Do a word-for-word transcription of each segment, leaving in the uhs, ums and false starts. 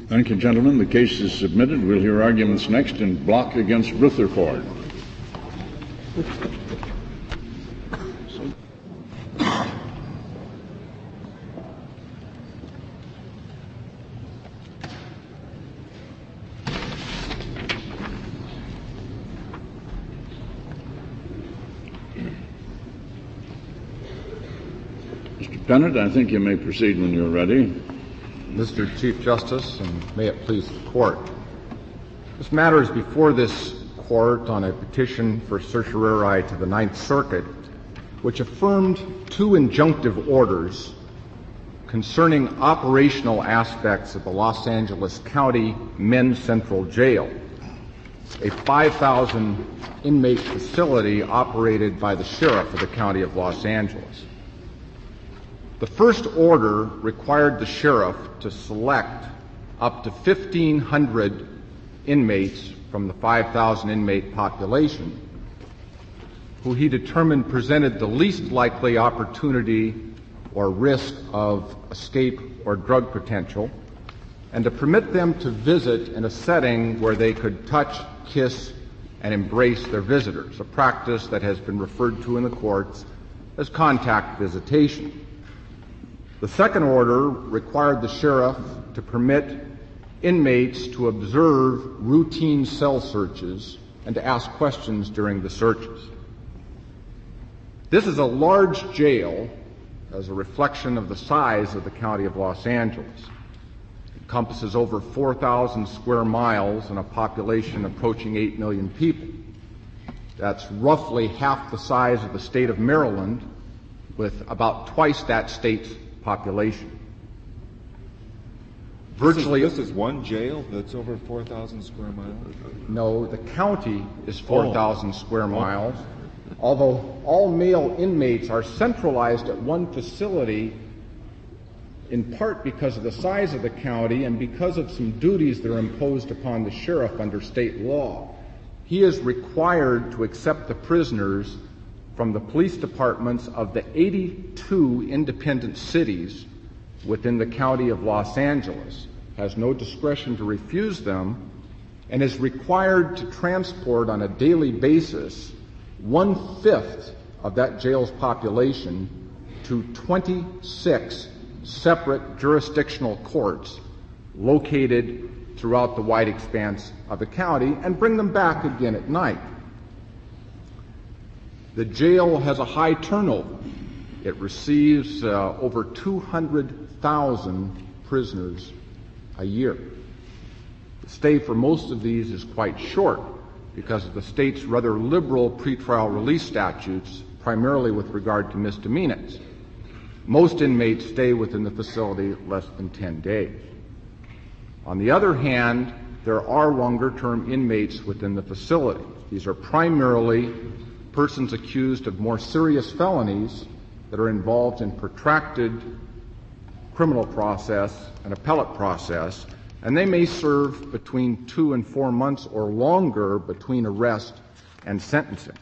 Thank you, gentlemen. The case is submitted. We'll hear arguments next in Block against Rutherford. Mister Pennant, I think you may proceed when you're ready. Mister Chief Justice, and may it please the Court. This matter is before this Court on a petition for certiorari to the Ninth Circuit, which affirmed two injunctive orders concerning operational aspects of the Los Angeles County Men's Central Jail, a five thousand inmate facility operated by the Sheriff of the County of Los Angeles. The first order required the sheriff to select up to fifteen hundred inmates from the five thousand inmate population who he determined presented the least likely opportunity or risk of escape or drug potential, and to permit them to visit in a setting where they could touch, kiss, and embrace their visitors, a practice that has been referred to in the courts as contact visitation. The second order required the sheriff to permit inmates to observe routine cell searches and to ask questions during the searches. This is a large jail as a reflection of the size of the County of Los Angeles. It encompasses over four thousand square miles and a population approaching eight million people. That's roughly half the size of the state of Maryland, with about twice that state's population. Virtually, this is, this is one jail that's over four thousand square miles? No, the county is four thousand oh. square miles, although all male inmates are centralized at one facility, in part because of the size of the county and because of some duties that are imposed upon the sheriff under state law. He is required to accept the prisoners from the police departments of the eighty-two independent cities within the County of Los Angeles, has no discretion to refuse them, and is required to transport on a daily basis one-fifth of that jail's population to twenty-six separate jurisdictional courts located throughout the wide expanse of the county and bring them back again at night. The jail has a high turnover. It receives uh, over two hundred thousand prisoners a year. The stay for most of these is quite short because of the state's rather liberal pretrial release statutes, primarily with regard to misdemeanors. Most inmates stay within the facility less than ten days. On the other hand, there are longer-term inmates within the facility. These are primarily persons accused of more serious felonies that are involved in protracted criminal process and appellate process, and they may serve between two and four months or longer between arrest and sentencing.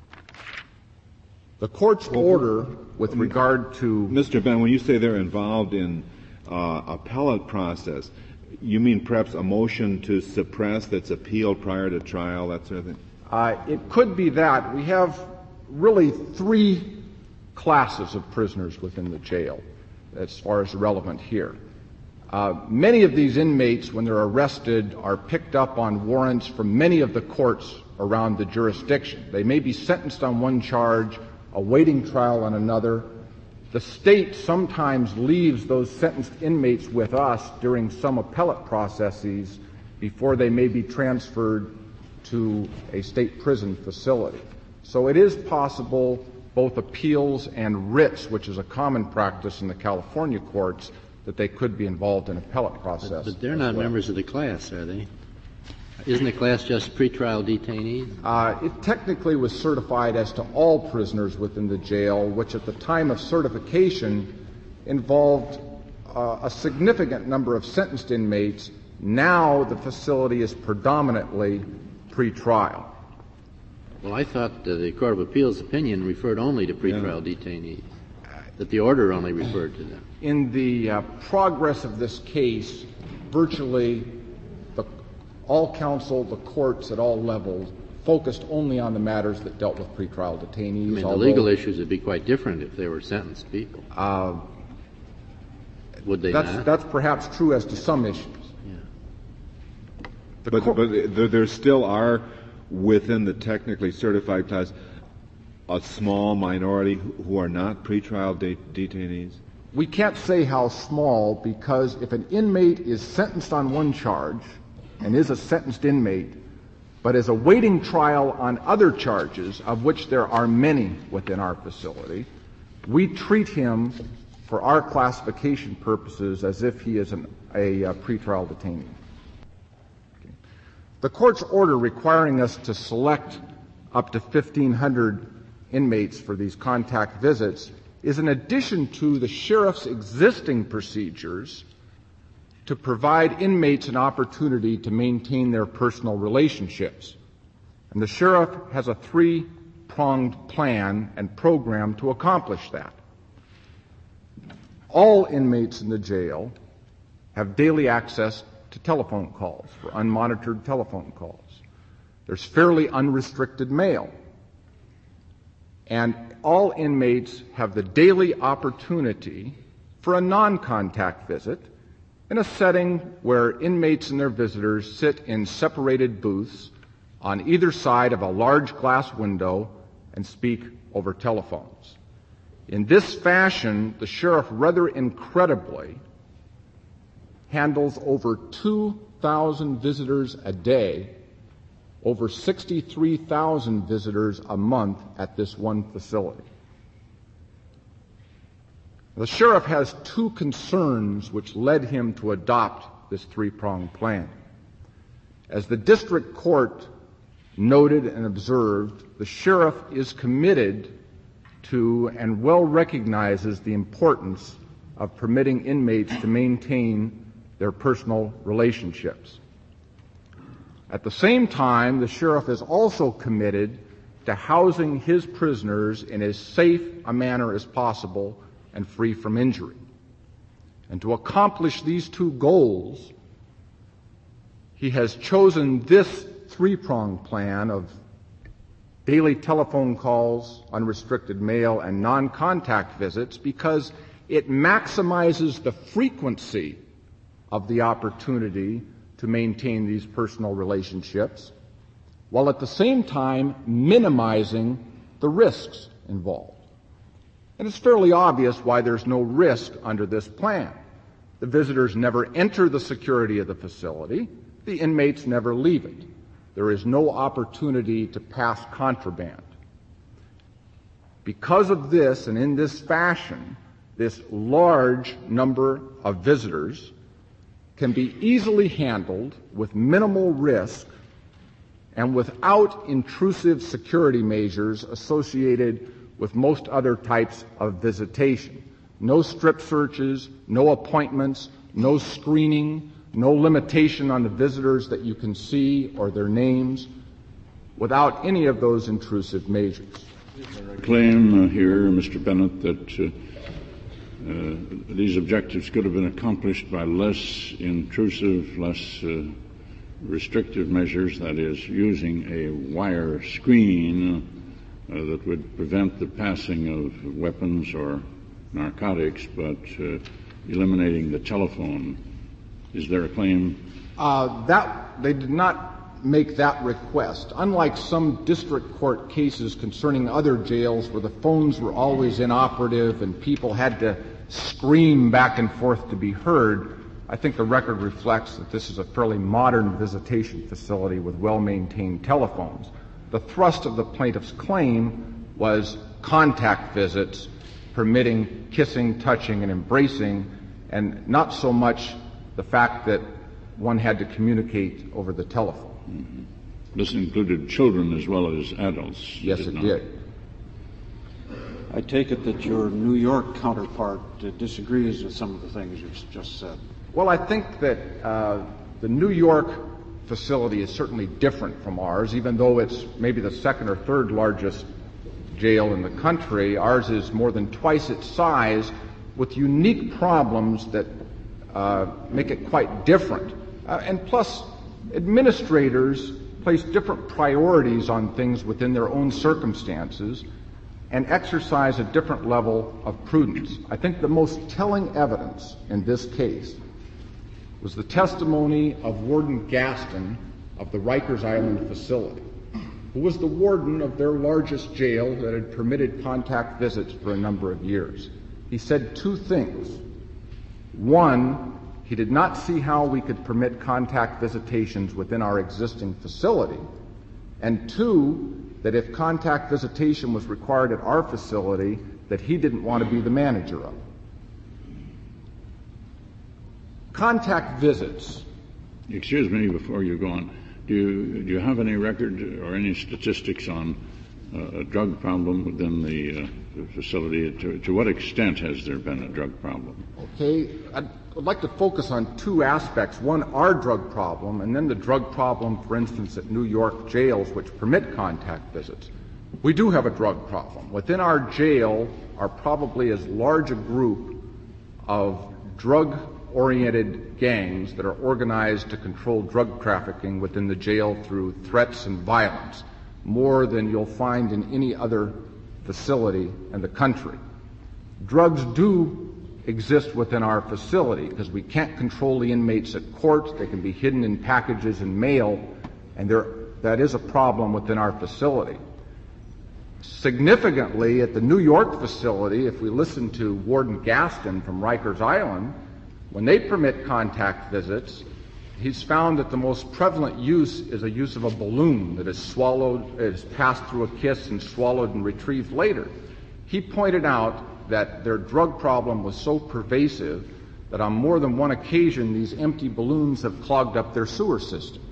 The court's order with regard to... Mister Ben, when you say they're involved in uh, appellate process, you mean perhaps a motion to suppress that's appealed prior to trial, that sort of thing? Uh, it could be that. We have really three classes of prisoners within the jail as far as relevant here. Uh, many of these inmates, when they're arrested, are picked up on warrants from many of the courts around the jurisdiction. They may be sentenced on one charge, awaiting trial on another. The state sometimes leaves those sentenced inmates with us during some appellate processes before they may be transferred to a state prison facility. So it is possible both appeals and writs, which is a common practice in the California courts, that they could be involved in appellate process. But, but they're not well. members of the class, are they? Isn't the class just pretrial detainees? Uh, it technically was certified as to all prisoners within the jail, which at the time of certification involved uh, a significant number of sentenced inmates. Now the facility is predominantly pretrial. Well, I thought uh, the Court of Appeals opinion referred only to pretrial yeah. detainees, that the order only referred to them. In the uh, progress of this case, virtually the, all counsel, the courts at all levels, focused only on the matters that dealt with pretrial detainees. I mean, the although, legal issues would be quite different if they were sentenced people. Uh, would they that's, not? That's perhaps true as to some issues. Yeah. The but, court, but there, there still are, within the technically certified class, a small minority who are not pretrial de- detainees? We can't say how small, because if an inmate is sentenced on one charge and is a sentenced inmate, but is awaiting trial on other charges, of which there are many within our facility, we treat him for our classification purposes as if he is an, a, a pretrial detainee. Okay. The court's order requiring us to select up to fifteen hundred inmates for these contact visits is in addition to the sheriff's existing procedures to provide inmates an opportunity to maintain their personal relationships. And the sheriff has a three-pronged plan and program to accomplish that. All inmates in the jail have daily access to telephone calls, for unmonitored telephone calls. There's fairly unrestricted mail. And all inmates have the daily opportunity for a non-contact visit in a setting where inmates and their visitors sit in separated booths on either side of a large glass window and speak over telephones. In this fashion, the sheriff rather incredibly handles over two thousand visitors a day, over sixty-three thousand visitors a month at this one facility. The sheriff has two concerns which led him to adopt this three-pronged plan. As the district court noted and observed, the sheriff is committed to and well recognizes the importance of permitting inmates to maintain their personal relationships. At the same time, the sheriff is also committed to housing his prisoners in as safe a manner as possible and free from injury. And to accomplish these two goals, he has chosen this three-pronged plan of daily telephone calls, unrestricted mail, and non-contact visits because it maximizes the frequency of the opportunity to maintain these personal relationships, while at the same time minimizing the risks involved. And it's fairly obvious why there's no risk under this plan. The visitors never enter the security of the facility. The inmates never leave it. There is no opportunity to pass contraband. Because of this, and in this fashion, this large number of visitors can be easily handled with minimal risk and without intrusive security measures associated with most other types of visitation. No strip searches, no appointments, no screening, no limitation on the visitors that you can see or their names, without any of those intrusive measures. Claim uh, here, Mister Bennett, that uh, uh, these objectives could have been accomplished by less intrusive, less uh, restrictive measures, that is, using a wire screen uh, that would prevent the passing of weapons or narcotics, but uh, eliminating the telephone. Is there a claim? Uh, that they did not make that request. Unlike some district court cases concerning other jails where the phones were always inoperative and people had to scream back and forth to be heard, I think the record reflects that this is a fairly modern visitation facility with well-maintained telephones. The thrust of the plaintiff's claim was contact visits permitting kissing, touching, and embracing, and not so much the fact that one had to communicate over the telephone. Mm-hmm. This included children as well as adults. Yes, did it not. did. I take it that your New York counterpart uh, disagrees with some of the things you've just said. Well, I think that uh, the New York facility is certainly different from ours, even though it's maybe the second or third largest jail in the country. Ours is more than twice its size, with unique problems that uh, make it quite different. Uh, and plus, administrators place different priorities on things within their own circumstances and exercise a different level of prudence. I think the most telling evidence in this case was the testimony of Warden Gaston of the Rikers Island facility, who was the warden of their largest jail that had permitted contact visits for a number of years. He said two things. One, he did not see how we could permit contact visitations within our existing facility. And two, that if contact visitation was required at our facility, that he didn't want to be the manager of it. Contact visits. Excuse me before you go on. Do you, do you have any record or any statistics on uh, a drug problem within the, uh, the facility? To, to what extent has there been a drug problem? Okay, I'd, I'd like to focus on two aspects. One, our drug problem, and then the drug problem, for instance, at New York jails, which permit contact visits. We do have a drug problem. Within our jail are probably as large a group of drug-oriented gangs that are organized to control drug trafficking within the jail through threats and violence, more than you'll find in any other facility in the country. Drugs do exist within our facility because we can't control the inmates at court. They can be hidden in packages and mail, and there, that is a problem within our facility. Significantly, at the New York facility, if we listen to Warden Gaston from Rikers Island, when they permit contact visits, he's found that the most prevalent use is a use of a balloon that is swallowed, is passed through a kiss and swallowed and retrieved later. He pointed out that their drug problem was so pervasive that on more than one occasion these empty balloons have clogged up their sewer system.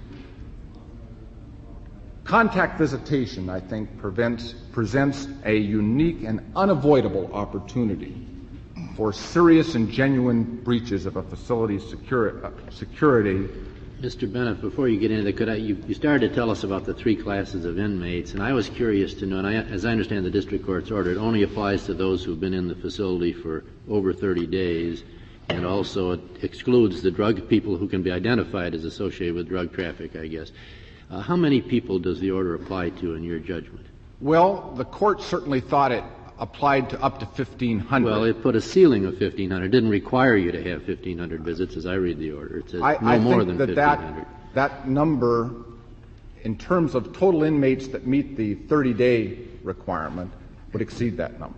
Contact visitation, I think, prevents, presents a unique and unavoidable opportunity for serious and genuine breaches of a facility's security. Uh, security. Mister Bennett, before you get into that, could I, you, you started to tell us about the three classes of inmates, and I was curious to know, and I, as I understand the district court's order, it only applies to those who've been in the facility for over thirty days, and also it excludes the drug people who can be identified as associated with drug traffic, I guess. Uh, how many people does the order apply to in your judgment? Well, the court certainly thought it applied to up to fifteen hundred. Well, it put a ceiling of fifteen hundred. It didn't require you to have fifteen hundred visits, as I read the order. It says I, no I more think than that that, fifteen hundred. that number, in terms of total inmates that meet the thirty-day requirement, would exceed that number.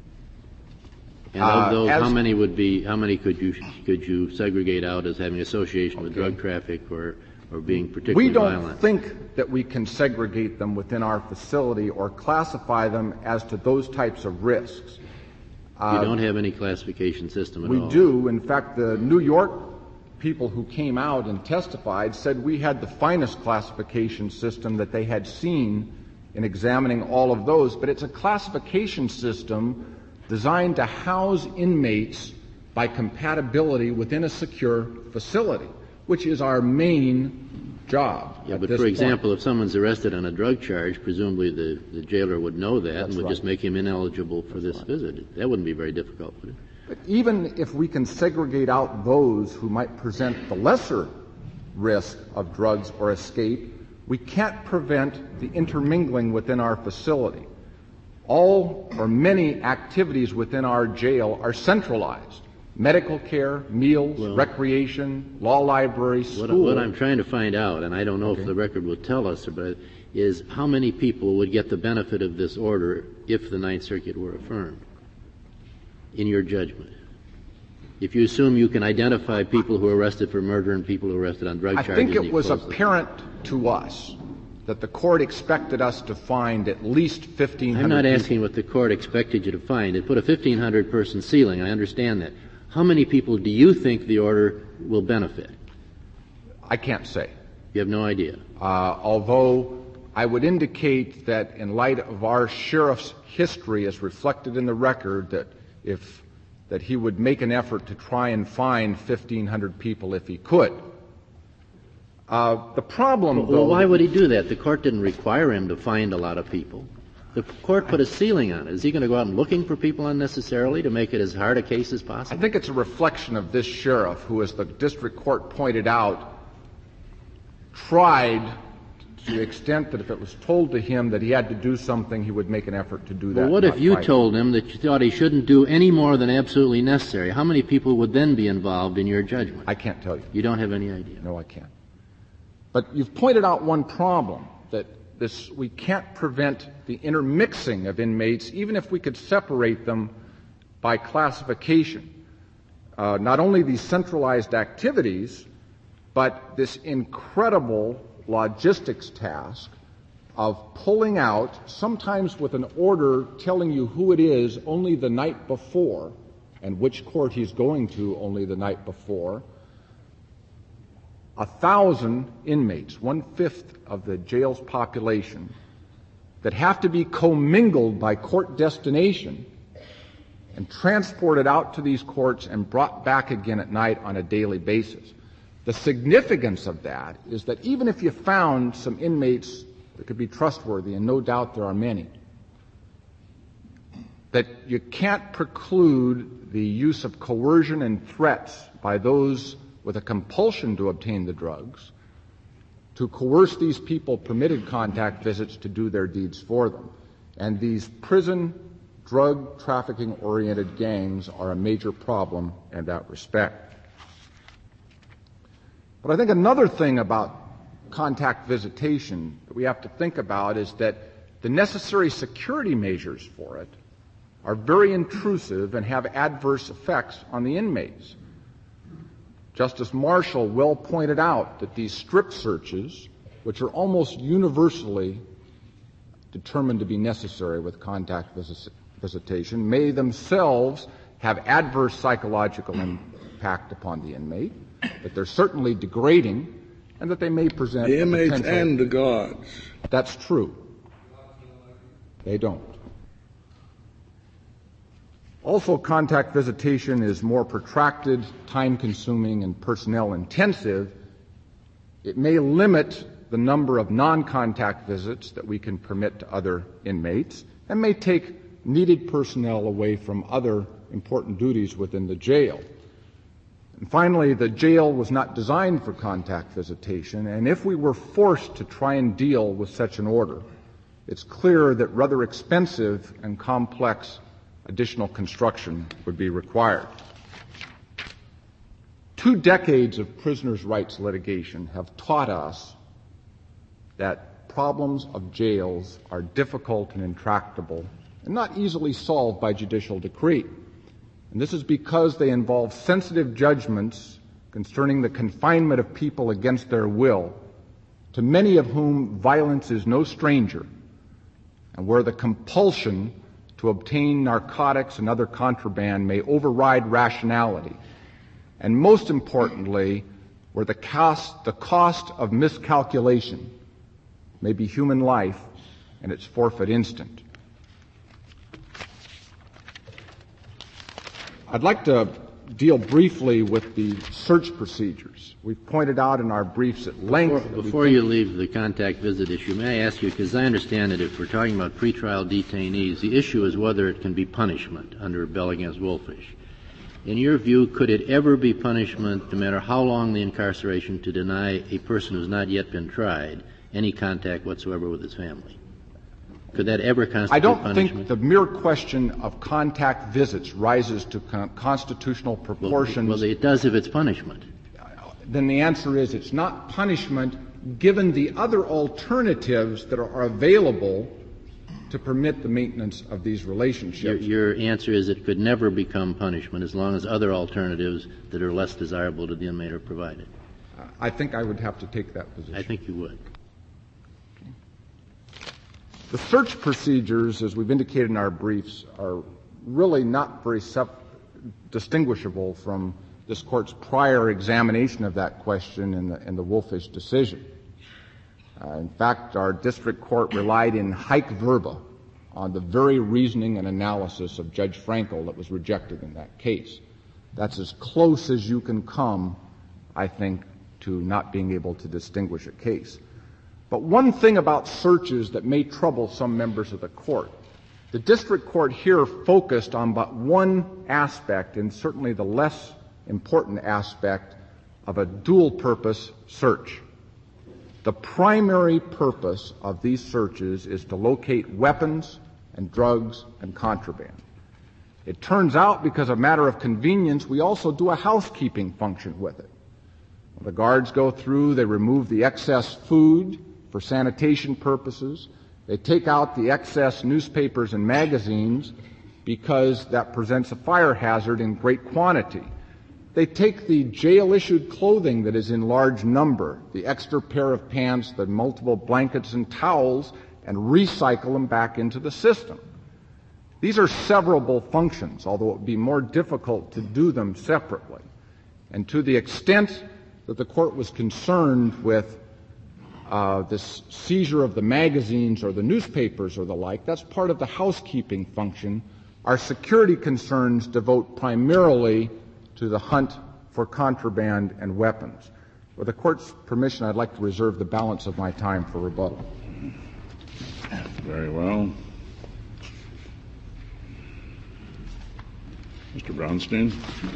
And of Uh, those, as- how many would be? How many could you could you segregate out as having association with Okay. drug traffic or or being particularly We don't violent? think that we can segregate them within our facility or classify them as to those types of risks. You don't have any classification system at We all. do. In fact, the New York people who came out and testified said we had the finest classification system that they had seen in examining all of those, but it's a classification system designed to house inmates by compatibility within a secure facility, which is our main job. Yeah, at but this for point. example, if someone's arrested on a drug charge, presumably the, the jailer would know that That's and would right. just make him ineligible for this visit. That wouldn't be very difficult, would it? But even if we can segregate out those who might present the lesser risk of drugs or escape, we can't prevent the intermingling within our facility. All or many activities within our jail are centralized. Medical care, meals, Well, recreation, law library, What, school. what I'm trying to find out, and I don't know Okay. if the record will tell us, but is how many people would get the benefit of this order if the Ninth Circuit were affirmed, in your judgment? If you assume you can identify people who are arrested for murder and people who are arrested on drug I charges. think and it you was close the- apparent to us that the court expected us to find at least fifteen hundred I'm not people. asking what the court expected you to find. It put a fifteen hundred person ceiling. I understand that. How many people do you think the order will benefit? I can't say. You have no idea. Uh, although I would indicate that in light of our sheriff's history as reflected in the record, that if that he would make an effort to try and find fifteen hundred people if he could. Uh, the problem, Well, though, why would he do that? The court didn't require him to find a lot of people. The court put a ceiling on it. Is he going to go out and looking for people unnecessarily to make it as hard a case as possible? I think it's a reflection of this sheriff who, as the district court pointed out, tried to the extent that if it was told to him that he had to do something, he would make an effort to do that. Well, what if you fight. told him that you thought he shouldn't do any more than absolutely necessary? How many people would then be involved in your judgment? I can't tell you. You don't have any idea? No, I can't. But you've pointed out one problem, that this, we can't prevent the intermixing of inmates, even if we could separate them by classification. Uh, not only these centralized activities, but this incredible logistics task of pulling out, sometimes with an order telling you who it is only the night before, and which court he's going to only the night before, a thousand inmates, one-fifth of the jail's population, that have to be commingled by court destination and transported out to these courts and brought back again at night on a daily basis. The significance of that is that even if you found some inmates that could be trustworthy, and no doubt there are many, that you can't preclude the use of coercion and threats by those with a compulsion to obtain the drugs, to coerce these people permitted contact visits to do their deeds for them. And these prison drug trafficking-oriented gangs are a major problem in that respect. But I think another thing about contact visitation that we have to think about is that the necessary security measures for it are very intrusive and have adverse effects on the inmates. Justice Marshall well pointed out that these strip searches, which are almost universally determined to be necessary with contact vis- visitation, may themselves have adverse psychological impact upon the inmate, that they're certainly degrading, and that they may present the inmates potential. And the guards. That's true. They don't. Also, contact visitation is more protracted, time-consuming, and personnel-intensive. It may limit the number of non-contact visits that we can permit to other inmates, and may take needed personnel away from other important duties within the jail. And finally, the jail was not designed for contact visitation, and if we were forced to try and deal with such an order, it's clear that rather expensive and complex additional construction would be required. Two decades of prisoners' rights litigation have taught us that problems of jails are difficult and intractable and not easily solved by judicial decree. And this is because they involve sensitive judgments concerning the confinement of people against their will, to many of whom violence is no stranger, and where the compulsion to obtain narcotics and other contraband may override rationality, and most importantly, where the cost, the cost of miscalculation may be human life and its forfeit instant. I'd like to deal briefly with the search procedures. We've pointed out in our briefs at length. Before, before you leave the contact visit issue, may I ask you, because I understand that if we're talking about pretrial detainees, the issue is whether it can be punishment under Bell against Wolfish. In your view, could it ever be punishment, no matter how long the incarceration, to deny a person who's not yet been tried any contact whatsoever with his family? Could that ever constitute I don't punishment? think the mere question of contact visits rises to con- constitutional proportions. Well, well, it does if it's punishment. Then the answer is it's not punishment given the other alternatives that are available to permit the maintenance of these relationships. Your, your answer is it could never become punishment as long as other alternatives that are less desirable to the inmate are provided. Uh, I think I would have to take that position. I think you would. The search procedures, as we've indicated in our briefs, are really not very sep- distinguishable from this Court's prior examination of that question in the, in the Wolfish decision. Uh, in fact, our district court relied in haec verba on the very reasoning and analysis of Judge Frankel that was rejected in that case. That's as close as you can come, I think, to not being able to distinguish a case. But one thing about searches that may trouble some members of the court, the district court here focused on but one aspect, and certainly the less important aspect, of a dual-purpose search. The primary purpose of these searches is to locate weapons and drugs and contraband. It turns out, because of a matter of convenience, we also do a housekeeping function with it. When the guards go through, they remove the excess food for sanitation purposes. They take out the excess newspapers and magazines because that presents a fire hazard in great quantity. They take the jail-issued clothing that is in large number, the extra pair of pants, the multiple blankets and towels, and recycle them back into the system. These are severable functions, although it would be more difficult to do them separately. And to the extent that the court was concerned with uh, this seizure of the magazines or the newspapers or the like, that's part of the housekeeping function. Our security concerns devote primarily to the hunt for contraband and weapons. With the court's permission, I'd like to reserve the balance of my time for rebuttal. Very well. Mister Brownstein.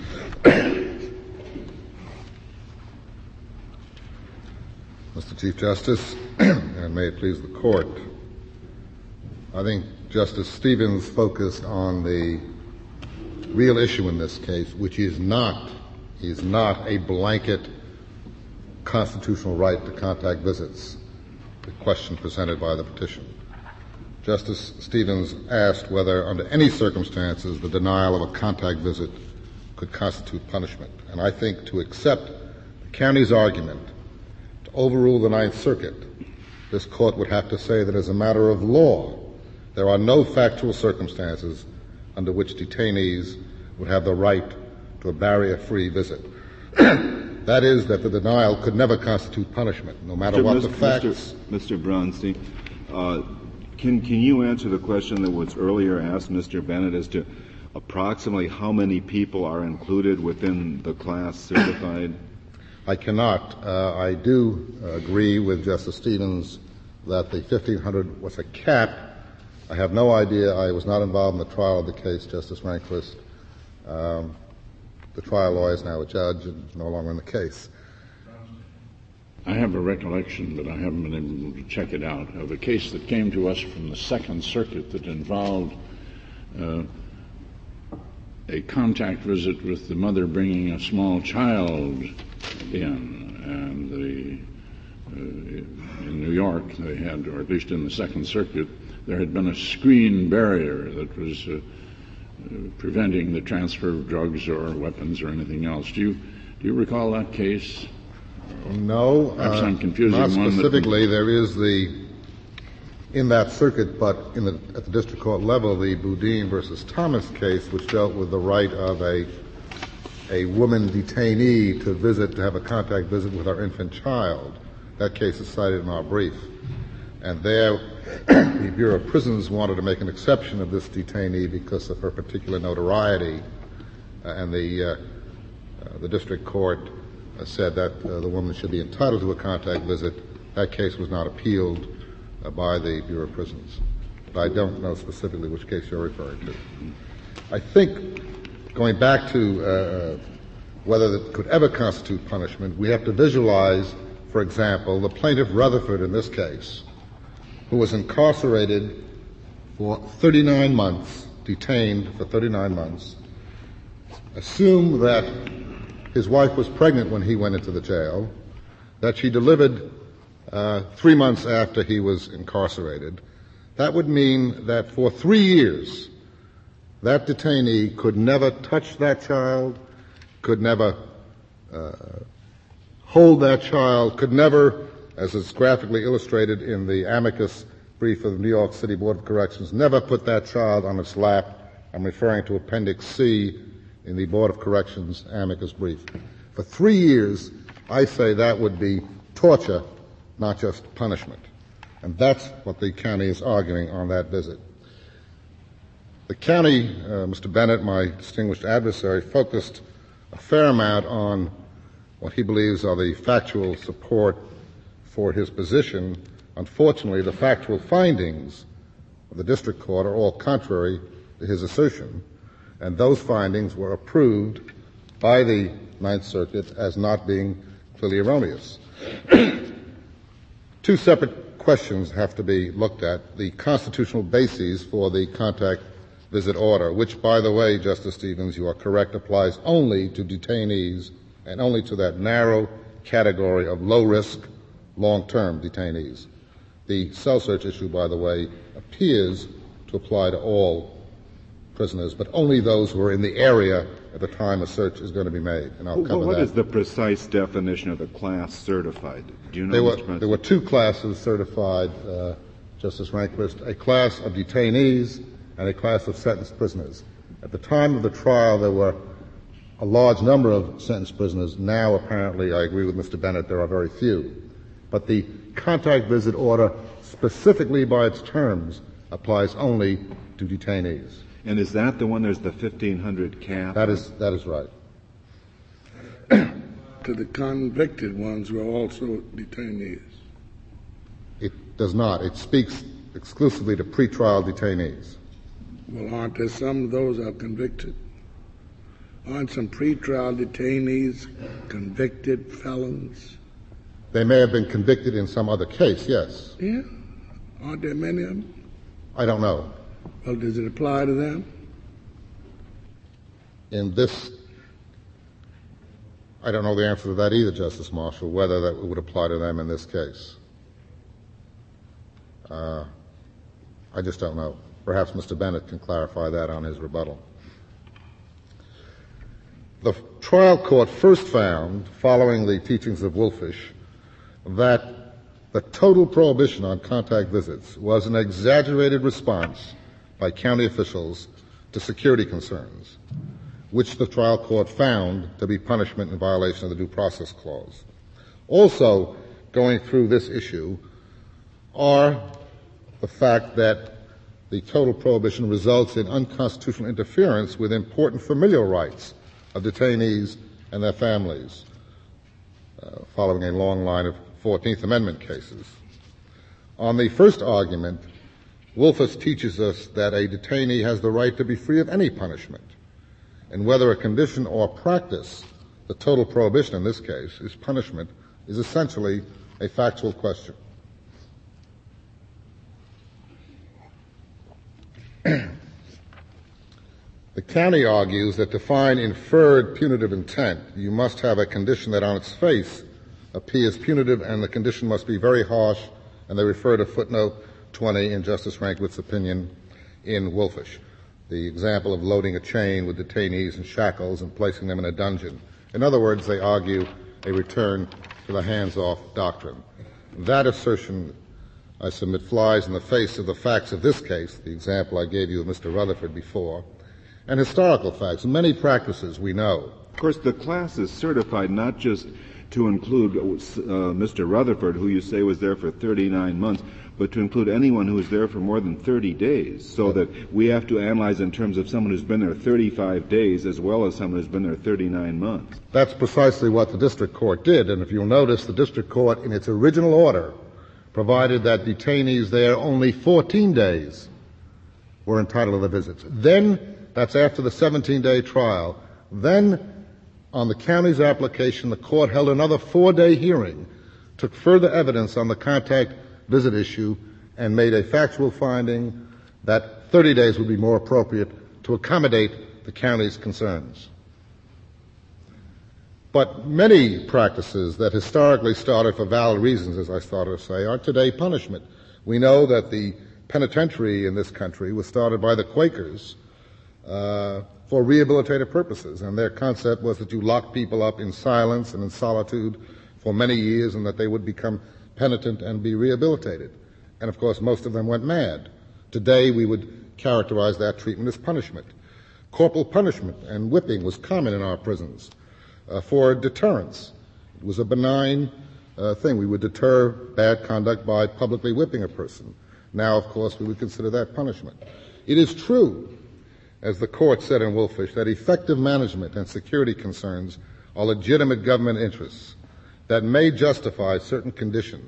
Mister Chief Justice, and may it please the Court, I think Justice Stevens focused on the real issue in this case, which is not, is not a blanket constitutional right to contact visits, the question presented by the petition. Justice Stevens asked whether, under any circumstances, the denial of a contact visit could constitute punishment. And I think to accept the county's argument to overrule the Ninth Circuit, this Court would have to say that as a matter of law, there are no factual circumstances under which detainees would have the right to a barrier-free visit. That is, that the denial could never constitute punishment, no matter Mister what Mister the facts. Mister Mister Brownstein, uh, can can you answer the question that was earlier asked Mister Bennett as to approximately how many people are included within the class certified? I cannot. Uh, I do agree with Justice Stevens that the fifteen hundred was a cap. I have no idea. I was not involved in the trial of the case, Justice Rehnquist. Um, the trial lawyer is now a judge and no longer in the case. I have a recollection, but I haven't been able to check it out, of a case that came to us from the Second Circuit that involved uh, a contact visit with the mother bringing a small child in, and the uh, in New York they had, or at least in the Second Circuit, there had been a screen barrier that was uh, uh, preventing the transfer of drugs or weapons or anything else. Do you do you recall that case? No, Perhaps uh, I'm confusing not one specifically. That... There is the, in that circuit, but in the, at the district court level, the Boudin versus Thomas case, which dealt with the right of a a woman detainee to visit, to have a contact visit with her infant child. That case is cited in our brief. And there, the Bureau of Prisons wanted to make an exception of this detainee because of her particular notoriety, uh, and the uh, uh, the district court uh, said that uh, the woman should be entitled to a contact visit. That case was not appealed uh, by the Bureau of Prisons. But I don't know specifically which case you're referring to. I think, going back to uh, whether it could ever constitute punishment, we have to visualize, for example, the plaintiff Rutherford in this case, who was incarcerated for thirty-nine months, detained for thirty-nine months. Assume that his wife was pregnant when he went into the jail, that she delivered uh, three months after he was incarcerated. That would mean that for three years, that detainee could never touch that child, could never uh, hold that child, could never, as is graphically illustrated in the amicus brief of the New York City Board of Corrections, never put that child on its lap. I'm referring to Appendix C in the Board of Corrections amicus brief. For three years, I say that would be torture, not just punishment. And that's what the county is arguing on that visit. The county, uh, Mister Bennett, my distinguished adversary, focused a fair amount on what he believes are the factual support for his position Unfortunately, the factual findings of the district court are all contrary to his assertion, and those findings were approved by the Ninth Circuit as not being clearly erroneous. Two separate questions have to be looked at. The constitutional bases for the contact visit order, which, by the way, Justice Stevens, you are correct, applies only to detainees and only to that narrow category of low-risk, long-term detainees. The cell search issue, by the way, appears to apply to all prisoners, but only those who are in the area at the time a search is going to be made. And I'll cover well, what that. is the precise definition of the class certified? Do you know? There were, Mister there were two classes certified, uh, Justice Rehnquist, a class of detainees and a class of sentenced prisoners. At the time of the trial, there were a large number of sentenced prisoners. Now, apparently, I agree with Mister Bennett, there are very few. But the contact visit order, specifically by its terms, applies only to detainees. And is that the one there's the fifteen hundred cap? That is, that is right. To the convicted ones who are also detainees. It does not. It speaks exclusively to pretrial detainees. Well, aren't there some of those are convicted? Aren't some pretrial detainees convicted felons? They may have been convicted in some other case, yes. Yeah. Aren't there many of them? I don't know. Well, does it apply to them? In this, I don't know the answer to that either, Justice Marshall, whether that would apply to them in this case. Uh, I just don't know. Perhaps Mister Bennett can clarify that on his rebuttal. The trial court first found, following the teachings of Wolfish, that the total prohibition on contact visits was an exaggerated response by county officials to security concerns, which the trial court found to be punishment in violation of the Due Process Clause. Also, going through this issue are the fact that the total prohibition results in unconstitutional interference with important familial rights of detainees and their families, uh, following a long line of fourteenth Amendment cases. On the first argument, Wolfish teaches us that a detainee has the right to be free of any punishment, and whether a condition or practice, the total prohibition in this case, is punishment, is essentially a factual question. The county argues that to find inferred punitive intent, you must have a condition that on its face appears punitive, and the condition must be very harsh, and they refer to footnote twenty in Justice Rehnquist's opinion in Wolfish, the example of loading a chain with detainees in shackles and placing them in a dungeon. In other words, they argue a return to the hands-off doctrine. That assertion, I submit, flies in the face of the facts of this case, the example I gave you of Mister Rutherford before, and historical facts. Many practices we know. Of course, the class is certified not just to include uh, Mister Rutherford, who you say was there for thirty-nine months, but to include anyone who was there for more than thirty days, so that we have to analyze in terms of someone who's been there thirty-five days as well as someone who's been there thirty-nine months. That's precisely what the district court did, and if you'll notice, the district court, in its original order, provided that detainees there only fourteen days were entitled to the visits. Then, that's after the seventeen-day trial, then on the county's application, the court held another four-day hearing, took further evidence on the contact visit issue, and made a factual finding that thirty days would be more appropriate to accommodate the county's concerns. But many practices that historically started for valid reasons, as I started to say, are today punishment. We know that the penitentiary in this country was started by the Quakers uh, for rehabilitative purposes, and their concept was that you lock people up in silence and in solitude for many years, and that they would become penitent and be rehabilitated. And of course, most of them went mad. Today, we would characterize that treatment as punishment. Corporal punishment and whipping was common in our prisons uh, for deterrence. It was a benign uh, thing. We would deter bad conduct by publicly whipping a person. Now, of course, we would consider that punishment. It is true, as the court said in Wolfish, that effective management and security concerns are legitimate government interests that may justify certain conditions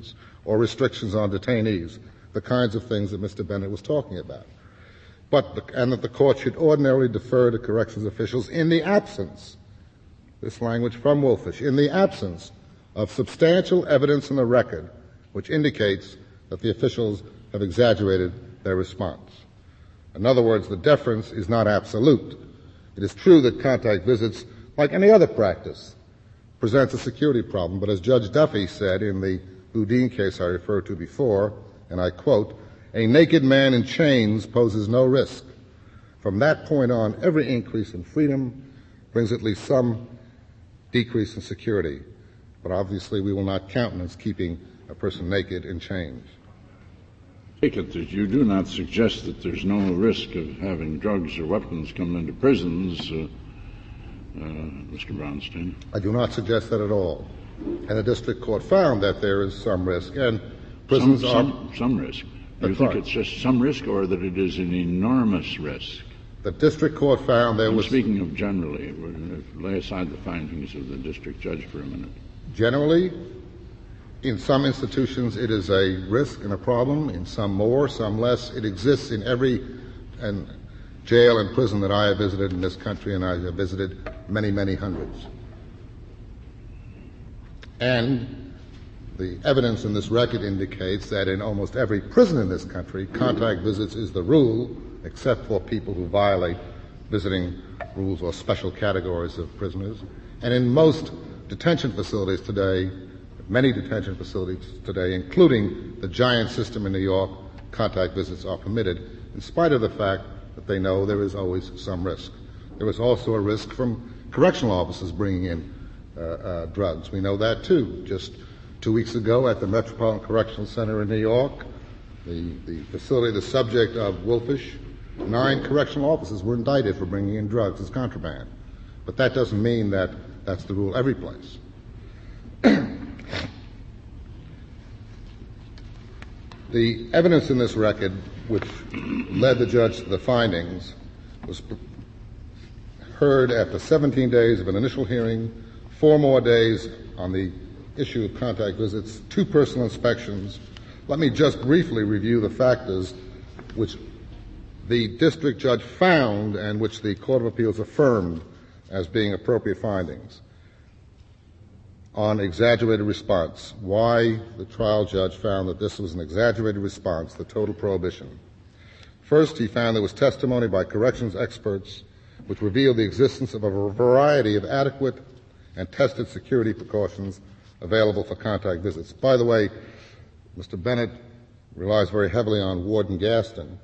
or restrictions on detainees, the kinds of things that Mister Bennett was talking about. But, the, and that the court should ordinarily defer to corrections officials in the absence, this language from Wolfish, in the absence of substantial evidence in the record which indicates that the officials have exaggerated their response. In other words, the deference is not absolute. It is true that contact visits, like any other practice, presents a security problem, but as Judge Duffy said in the Boudin case I referred to before, and I quote, "A naked man in chains poses no risk. From that point on, every increase in freedom brings at least some decrease in security. But obviously we will not countenance keeping a person naked in chains." Take it that you do not suggest that there's no risk of having drugs or weapons come into prisons, uh, uh, Mister Brownstein. I do not suggest that at all. And the district court found that there is some risk, and prisons some, are... Some, some risk. Do you think right. it's just some risk, or that it is an enormous risk? The district court found there I'm was... speaking of generally. Lay aside the findings of the district judge for a minute. Generally, in some institutions it is a risk and a problem, in some more, some less. It exists in every and jail and prison that I have visited in this country, and I have visited many, many hundreds. And the evidence in this record indicates that in almost every prison in this country, contact visits is the rule, except for people who violate visiting rules or special categories of prisoners. And in most detention facilities today, many detention facilities today, including the giant system in New York, contact visits are permitted, in spite of the fact that they know there is always some risk. There is also a risk from correctional officers bringing in uh, uh, drugs. We know that too. Just two weeks ago at the Metropolitan Correctional Center in New York, the, the facility, the subject of Wolfish, nine correctional officers were indicted for bringing in drugs as contraband. But that doesn't mean that that's the rule every place. The evidence in this record, which led the judge to the findings, was heard after seventeen days of an initial hearing, four more days on the issue of contact visits, two personal inspections. Let me just briefly review the factors which the district judge found and which the Court of Appeals affirmed as being appropriate findings. On exaggerated response, why the trial judge found that this was an exaggerated response, the total prohibition. First, he found there was testimony by corrections experts which revealed the existence of a variety of adequate and tested security precautions available for contact visits. By the way, Mister Bennett relies very heavily on Warden Gaston,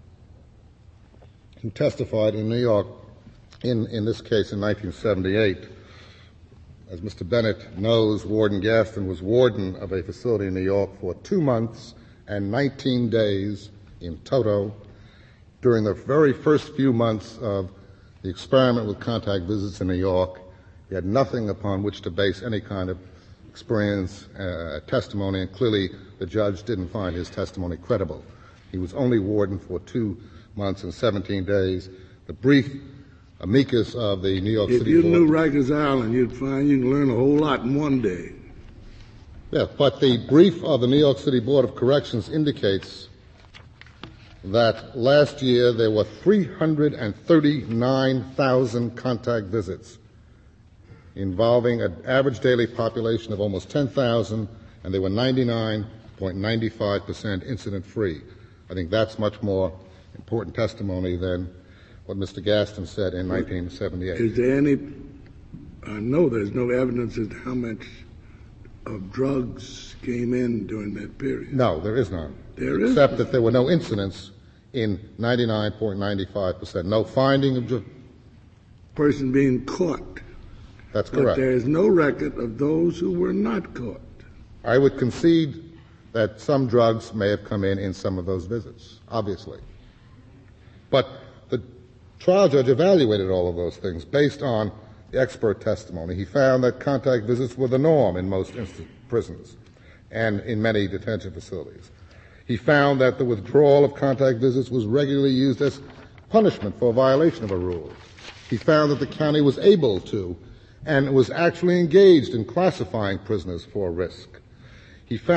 who testified in New York in, in this case in nineteen seventy-eight. As Mister Bennett knows, Warden Gaston was warden of a facility in New York for two months and nineteen days in toto. During the very first few months of the experiment with contact visits in New York, he had nothing upon which to base any kind of experience, uh, testimony, and clearly the judge didn't find his testimony credible. He was only warden for two months and seventeen days. The brief amicus of the New York if City you Board. knew Rikers Island, you'd find you can learn a whole lot in one day. Yeah, but the brief of the New York City Board of Corrections indicates that last year there were three hundred thirty-nine thousand contact visits involving an average daily population of almost ten thousand, and they were ninety-nine point nine five percent incident-free. I think that's much more important testimony than what Mister Gaston said in nineteen seventy-eight. Is there any, I know there's no evidence as to how much of drugs came in during that period. No, there is none. There is? Except that there were no incidents in ninety-nine point nine five percent. No finding of drugs. Person being caught. That's But correct. there is no record of those who were not caught. I would concede that some drugs may have come in in some of those visits, obviously. But the trial judge evaluated all of those things based on the expert testimony. He found that contact visits were the norm in most inst- prisons and in many detention facilities. He found that the withdrawal of contact visits was regularly used as punishment for a violation of a rule. He found that the county was able to and was actually engaged in classifying prisoners for risk. He found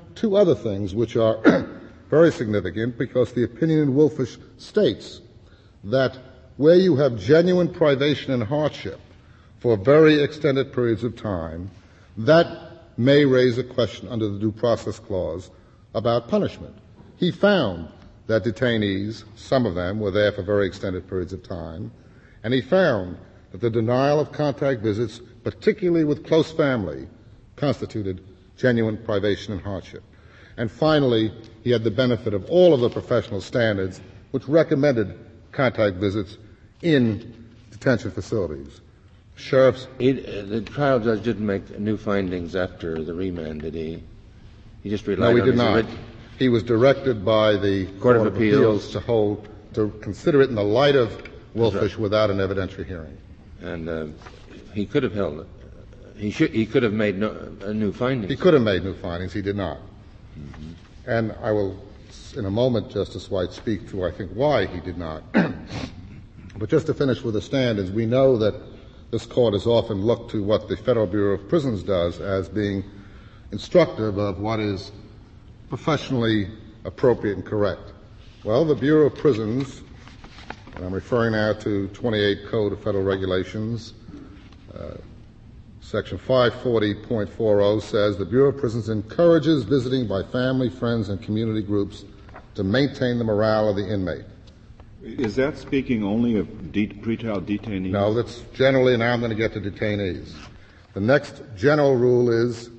two other things which are very significant, because the opinion in Wolfish states that where you have genuine privation and hardship for very extended periods of time, that may raise a question under the Due Process Clause about punishment. He found that detainees, some of them, were there for very extended periods of time, and he found that the denial of contact visits, particularly with close family, constituted genuine privation and hardship. And finally, he had the benefit of all of the professional standards which recommended contact visits in detention facilities. Sheriff's... He, uh, the trial judge didn't make new findings after the remand, did he? He just relied on No, he did his not. orig- He was directed by the Court of Appeals to hold, to consider it in the light of Wolfish without an evidentiary hearing. And uh, he could have held it. He should. He could have made no, uh, new findings. He could have made new findings. He did not. Mm-hmm. And I will, in a moment, Justice White, speak to, I think, why he did not. But just to finish with the standards, we know that this Court has often looked to what the Federal Bureau of Prisons does as being instructive of what is professionally appropriate and correct. Well, the Bureau of Prisons, and I'm referring now to twenty-eight Code of Federal Regulations, uh, Section five forty point forty says the Bureau of Prisons encourages visiting by family, friends, and community groups to maintain the morale of the inmate. Is that speaking only of de- pretrial detainees? No, that's generally, now I'm going to get to detainees. The next general rule is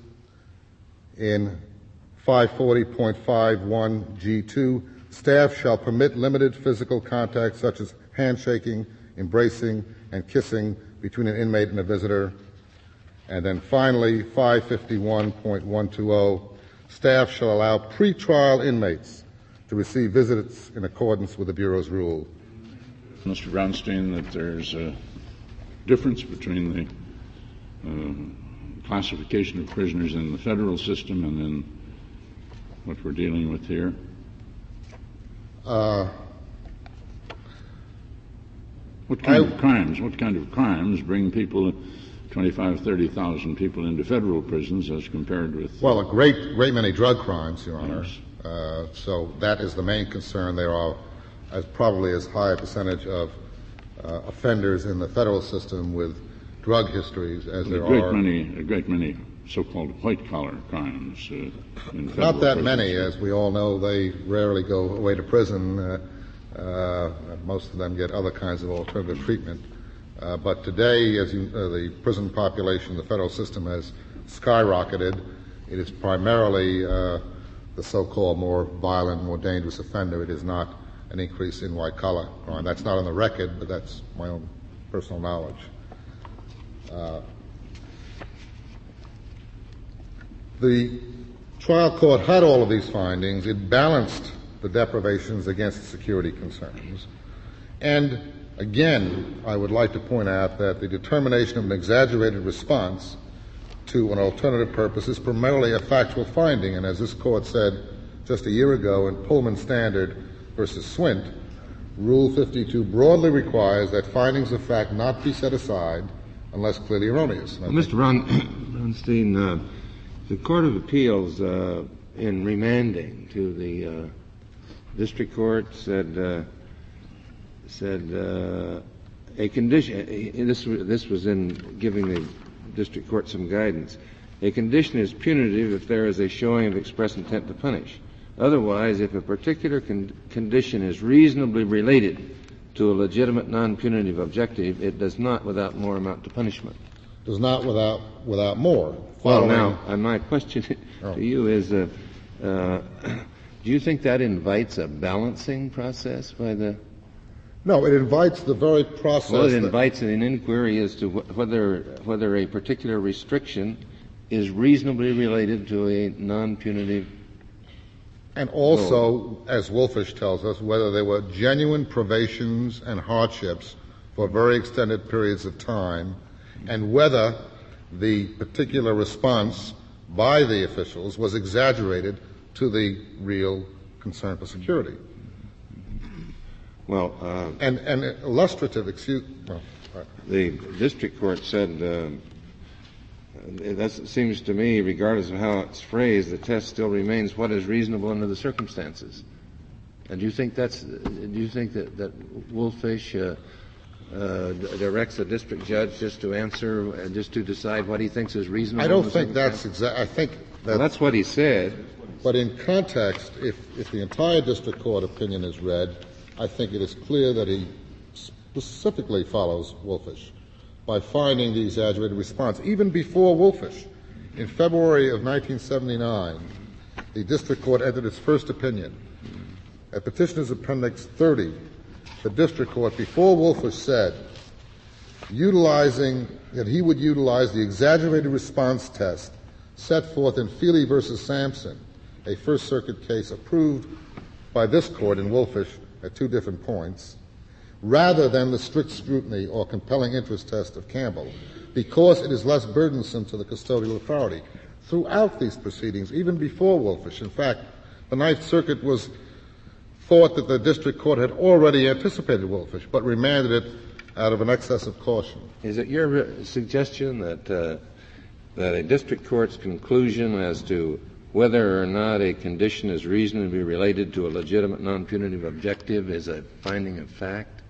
in five forty point fifty-one G two, staff shall permit limited physical contact such as handshaking, embracing, and kissing between an inmate and a visitor. And then finally, five fifty-one point one twenty, staff shall allow pretrial inmates to receive visits in accordance with the Bureau's rule. Mister Brownstein, that there's a difference between the uh, classification of prisoners in the federal system and in what we're dealing with here? Uh, what kind I, of crimes? What kind of crimes bring people, twenty-five, thirty thousand people, into federal prisons as compared with? Well, a great, great many drug crimes, Your Honor. Yes. Uh, so that is the main concern. There are as probably as high a percentage of uh, offenders in the federal system with drug histories as there a great are. Many, a great many so-called white-collar crimes. Uh, in federal Not that prisons. many, as we all know. They rarely go away to prison. Uh, uh, most of them get other kinds of alternative treatment. Uh, but today, as you, uh, the prison population in the federal system has skyrocketed. It is primarily uh, the so-called more violent, more dangerous offender. It is not an increase in white-collar crime. That's not on the record, but that's my own personal knowledge. Uh, the trial court had all of these findings. It balanced the deprivations against the security concerns. And again, I would like to point out that the determination of an exaggerated response to an alternative purpose is primarily a factual finding, and as this Court said just a year ago in Pullman Standard versus Swint, Rule fifty-two broadly requires that findings of fact not be set aside unless clearly erroneous. Well, Mister Ron, Ronstein, uh, the Court of Appeals, uh, in remanding to the uh, district court, said uh, said uh, a condition. This this was in giving the district court some guidance. A condition is punitive if there is a showing of express intent to punish. Otherwise, if a particular con- condition is reasonably related to a legitimate non-punitive objective, it does not, without more, amount to punishment. Does not without without more. Well, Following, now, uh, my question oh. to you is, uh, uh, do you think that invites a balancing process by the? No, it invites the very process. Well, it that, invites an inquiry as to wh- whether whether a particular restriction is reasonably related to a non-punitive. And also, as Wolfish tells us, whether there were genuine privations and hardships for very extended periods of time, and whether the particular response by the officials was exaggerated to the real concern for security. Well, uh, and, and illustrative, excuse, well, right. The district court said uh, that seems to me, regardless of how it's phrased, the test still remains what is reasonable under the circumstances. And do you think that's? Do you think that that Wolfish uh, uh, directs the district judge just to answer and just to decide what he thinks is reasonable? I don't think that's exactly. I think that well, that's what he said. But in context, if if the entire district court opinion is read, I think it is clear that he specifically follows Wolfish by finding the exaggerated response. Even before Wolfish, in February of nineteen seventy-nine, the district court entered its first opinion. At Petitioner's Appendix thirty, the district court, before Wolfish, said, utilizing that he would utilize the exaggerated response test set forth in Feely versus Sampson, a First Circuit case approved by this court in Wolfish at two different points, rather than the strict scrutiny or compelling interest test of Campbell, because it is less burdensome to the custodial authority. Throughout these proceedings, even before Wolfish, in fact, the Ninth Circuit was thought that the district court had already anticipated Wolfish, but remanded it out of an excess of caution. Is it your suggestion that uh, that a district court's conclusion as to whether or not a condition is reasonably related to a legitimate non-punitive objective is a finding of fact?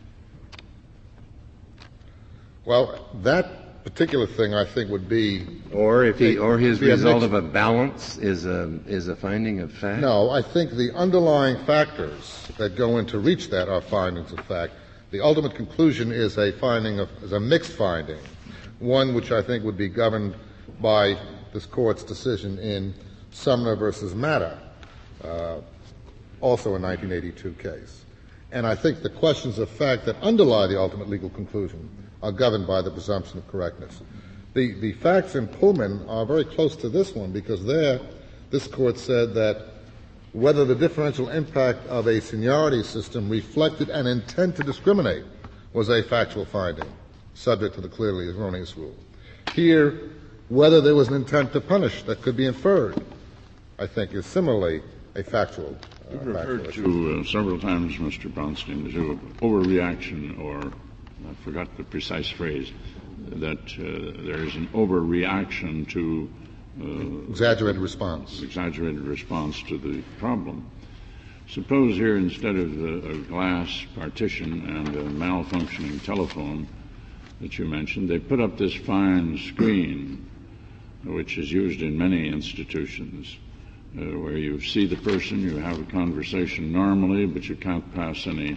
Well, that particular thing, I think, would be, or if he, or his result of a balance is a is a finding of fact. No, I think the underlying factors that go in to reach that are findings of fact. The ultimate conclusion is a finding of is a mixed finding, one which I think would be governed by this court's decision in Sumner versus Matter, uh, also a nineteen eighty-two case. And I think the questions of fact that underlie the ultimate legal conclusion are governed by the presumption of correctness. The, the facts in Pullman are very close to this one, because there this court said that whether the differential impact of a seniority system reflected an intent to discriminate was a factual finding, subject to the clearly erroneous rule. Here, whether there was an intent to punish that could be inferred, I think, is similarly a factual uh, You've referred to uh, several times, Mister Brownstein, to overreaction, or I forgot the precise phrase, that uh, there is an overreaction to uh, exaggerated response. Exaggerated response to the problem. Suppose here, instead of a, a glass partition and a malfunctioning telephone that you mentioned, they put up this fine screen, which is used in many institutions, uh, where you see the person, you have a conversation normally, but you can't pass any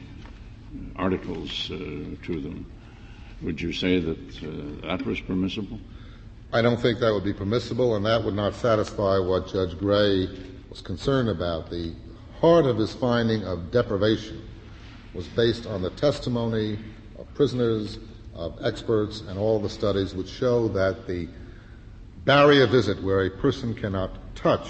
articles uh, to them. Would you say that uh, that was permissible? I don't think that would be permissible, and that would not satisfy what Judge Gray was concerned about. The heart of his finding of deprivation was based on the testimony of prisoners, of experts, and all the studies which show that the barrier visit, where a person cannot touch,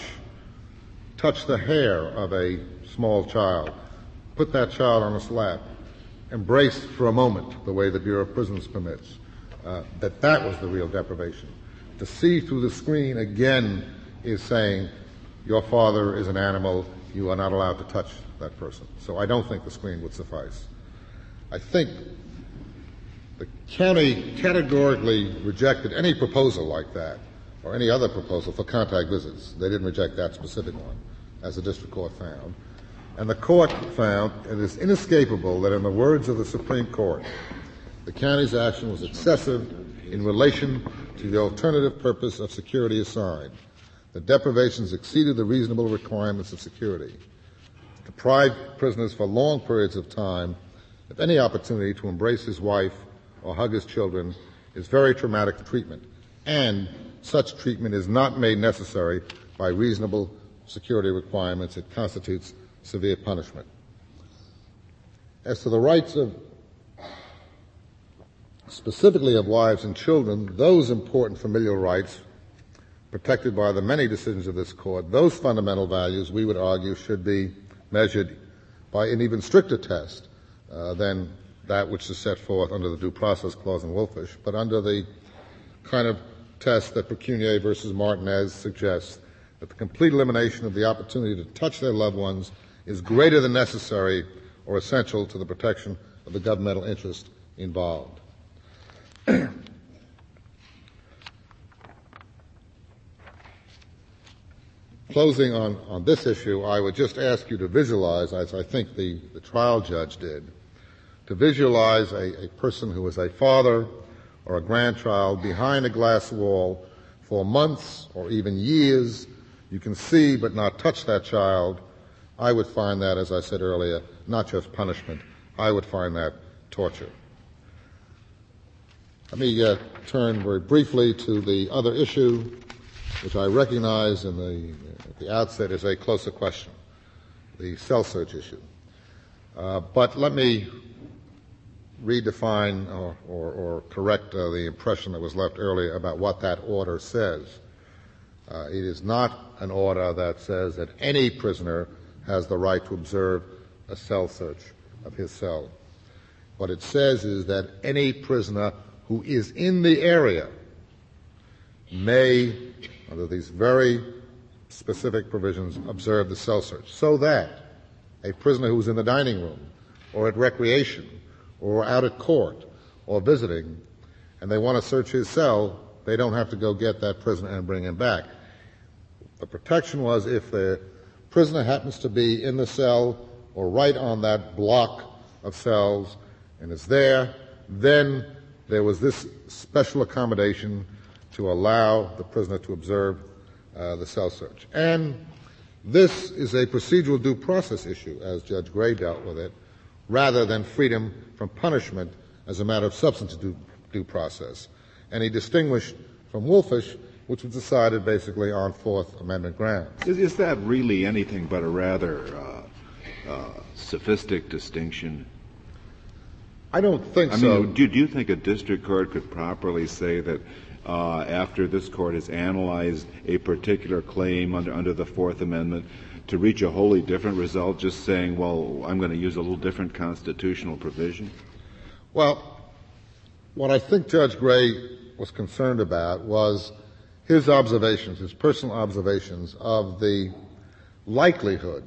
touch the hair of a small child, put that child on his lap, embrace for a moment the way the Bureau of Prisons permits, uh, that that was the real deprivation. To see through the screen again is saying, your father is an animal, you are not allowed to touch that person. So I don't think the screen would suffice. I think the county categorically rejected any proposal like that, or any other proposal for contact visits. They didn't reject that specific one, as the district court found. And the court found it is inescapable that, in the words of the Supreme Court, the county's action was excessive in relation to the alternative purpose of security assigned. The deprivations exceeded the reasonable requirements of security. Deprived prisoners for long periods of time of any opportunity to embrace his wife or hug his children is very traumatic treatment, and such treatment is not made necessary by reasonable security requirements. It constitutes severe punishment. As to the rights of, specifically of wives and children, those important familial rights protected by the many decisions of this court, those fundamental values, we would argue, should be measured by an even stricter test uh, than that which is set forth under the Due Process Clause in Wolfish, but under the kind of test that Pecunier versus Martinez suggests, that the complete elimination of the opportunity to touch their loved ones is greater than necessary or essential to the protection of the governmental interest involved. closing on, on this issue, I would just ask you to visualize, as I think the, the trial judge did, to visualize a, a person who is a father or a grandchild behind a glass wall for months or even years. You can see but not touch that child. I would find that, as I said earlier, not just punishment. I would find that torture. Let me uh, turn very briefly to the other issue, which I recognize in the, at the outset is a closer question, the cell search issue. Uh, but let me redefine or, or, or correct uh, the impression that was left earlier about what that order says. Uh, it is not an order that says that any prisoner has the right to observe a cell search of his cell. What it says is that any prisoner who is in the area may, under these very specific provisions, observe the cell search, so that a prisoner who's in the dining room or at recreation or out at court or visiting and they want to search his cell, they don't have to go get that prisoner and bring him back. The protection was if the prisoner happens to be in the cell or right on that block of cells and is there, then there was this special accommodation to allow the prisoner to observe uh, the cell search. And this is a procedural due process issue, as Judge Gray dealt with it, rather than freedom from punishment as a matter of substantive due, due process. And he distinguished from Wolfish, which was decided basically on Fourth Amendment grounds. Is, is that really anything but a rather uh, uh, sophistic distinction? I don't think I so. mean, do, do you think a district court could properly say that uh, after this court has analyzed a particular claim under, under the Fourth Amendment to reach a wholly different result, just saying, well, I'm going to use a little different constitutional provision? Well, what I think Judge Gray was concerned about was his observations, his personal observations of the likelihood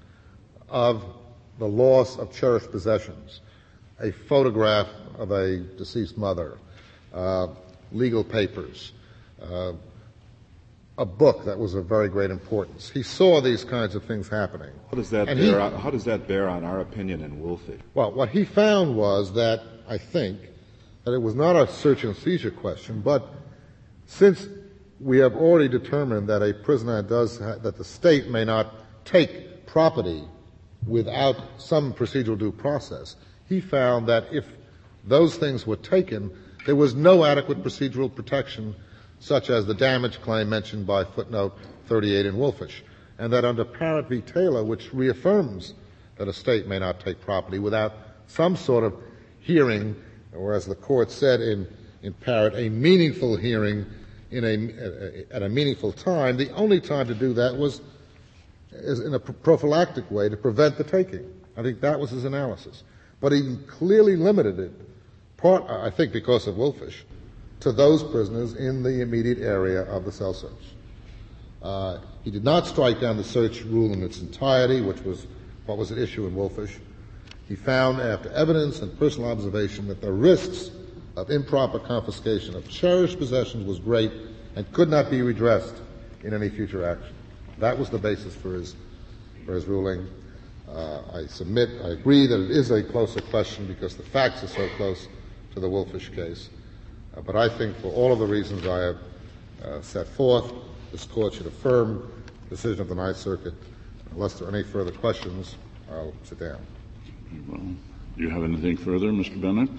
of the loss of cherished possessions, a photograph of a deceased mother, uh, legal papers, uh, a book that was of very great importance. He saw these kinds of things happening. How does that, And bear, he, on, how does that bear on our opinion in Wolfish? Well, what he found was that, I think, that it was not a search and seizure question, but since we have already determined that a prisoner does ha- that the state may not take property without some procedural due process, he found that if those things were taken, there was no adequate procedural protection, such as the damage claim mentioned by footnote thirty-eight in Wolfish, and that under Parrott v. Taylor, which reaffirms that a state may not take property without some sort of hearing, or as the court said in, in Parrott, a meaningful hearing in a, at a meaningful time, the only time to do that was is in a prophylactic way to prevent the taking. I think that was his analysis. But he clearly limited it, part, I think because of Wolfish, to those prisoners in the immediate area of the cell search. Uh, he did not strike down the search rule in its entirety, which was what was at issue in Wolfish. He found, after evidence and personal observation, that the risks of improper confiscation of cherished possessions was great and could not be redressed in any future action. That was the basis for his, for his ruling. Uh, I submit, I agree that it is a closer question because the facts are so close to the Wolfish case. Uh, but I think for all of the reasons I have uh, set forth, this Court should affirm the decision of the Ninth Circuit. Unless there are any further questions, I'll sit down. Well, do you have anything further, Mister Bennett?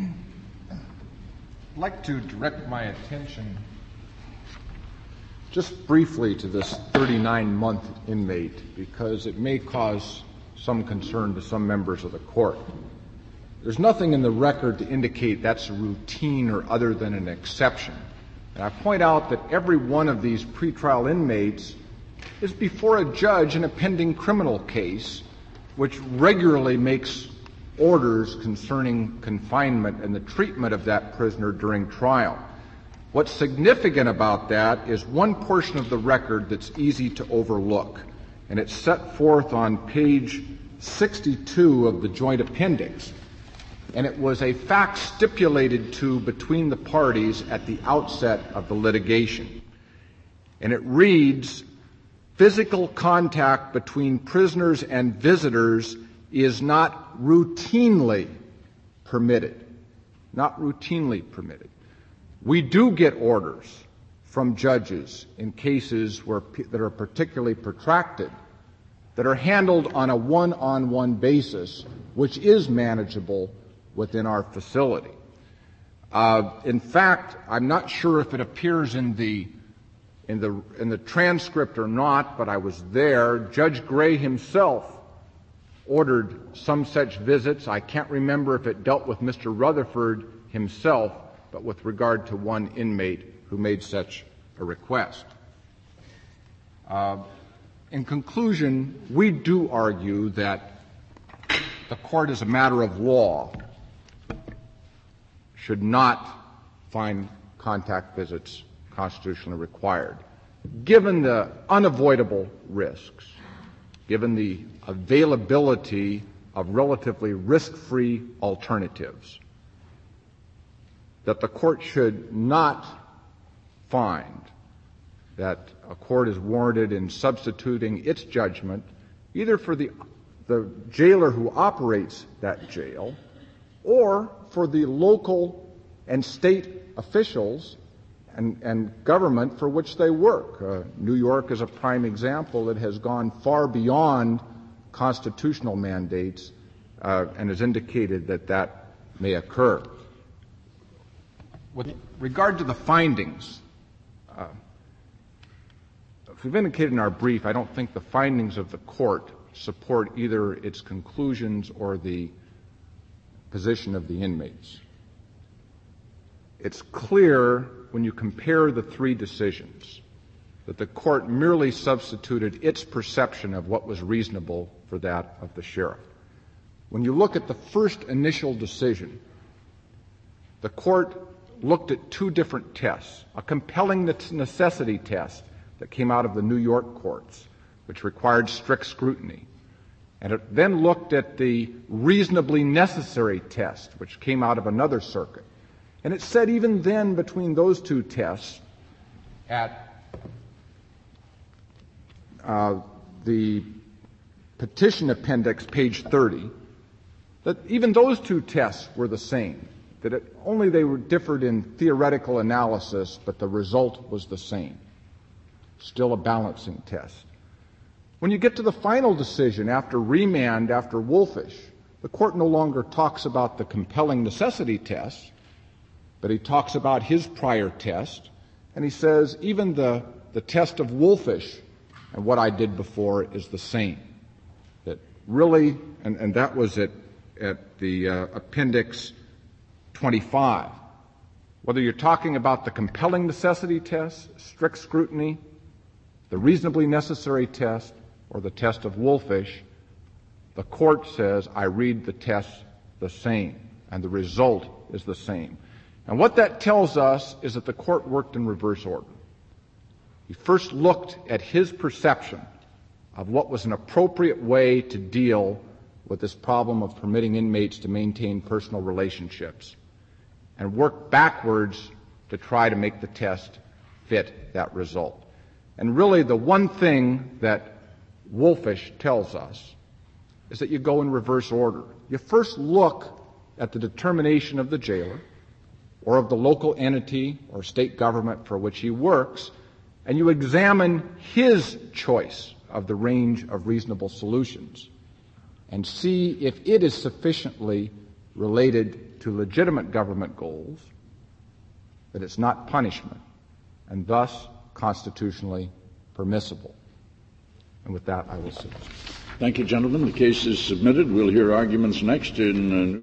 I'd like to direct my attention just briefly to this thirty-nine month inmate because it may cause some concern to some members of the Court. There's nothing in the record to indicate that's a routine or other than an exception. And I point out that every one of these pretrial inmates is before a judge in a pending criminal case, which regularly makes orders concerning confinement and the treatment of that prisoner during trial. What's significant about that is one portion of the record that's easy to overlook, and it's set forth on page sixty-two of the joint appendix. And it was a fact stipulated to between the parties at the outset of the litigation. And it reads, physical contact between prisoners and visitors is not routinely permitted. Not routinely permitted. We do get orders from judges in cases where, that are particularly protracted that are handled on a one-on-one basis, which is manageable within our facility. Uh, in fact, I'm not sure if it appears in the in the in the transcript or not, but I was there. Judge Gray himself ordered some such visits. I can't remember if it dealt with Mister Rutherford himself, but with regard to one inmate who made such a request. Uh, in conclusion, we do argue that the court, as a matter of law, should not find contact visits constitutionally required, given the unavoidable risks, given the availability of relatively risk-free alternatives, that the court should not find that a court is warranted in substituting its judgment either for the, the jailer who operates that jail or for the local and state officials and, and government for which they work. Uh, New York is a prime example that has gone far beyond constitutional mandates uh, and has indicated that that may occur. With regard to the findings, uh, as we've indicated in our brief, I don't think the findings of the court support either its conclusions or the position of the inmates. It's clear when you compare the three decisions that the court merely substituted its perception of what was reasonable for that of the sheriff. When you look at the first initial decision, the court looked at two different tests, a compelling necessity test that came out of the New York courts, which required strict scrutiny, and it then looked at the reasonably necessary test, which came out of another circuit. And it said even then, between those two tests, at uh, the petition appendix, page thirty, that even those two tests were the same, that it, only they were differed in theoretical analysis, but the result was the same. Still a balancing test. When you get to the final decision after remand, after Wolfish, the court no longer talks about the compelling necessity test, but he talks about his prior test, and he says even the, the test of Wolfish and what I did before is the same. That really, and, and that was at, at the uh, appendix twenty-five. Whether you're talking about the compelling necessity test, strict scrutiny, the reasonably necessary test, or the test of Wolfish, the court says, I read the test the same, and the result is the same. And what that tells us is that the court worked in reverse order. He first looked at his perception of what was an appropriate way to deal with this problem of permitting inmates to maintain personal relationships, and worked backwards to try to make the test fit that result. And really the one thing that Wolfish tells us is that you go in reverse order. You first look at the determination of the jailer or of the local entity or state government for which he works, and you examine his choice of the range of reasonable solutions and see if it is sufficiently related to legitimate government goals, that it's not punishment, and thus constitutionally permissible. And with that, I will cease. Thank you, gentlemen. The case is submitted. We'll hear arguments next in uh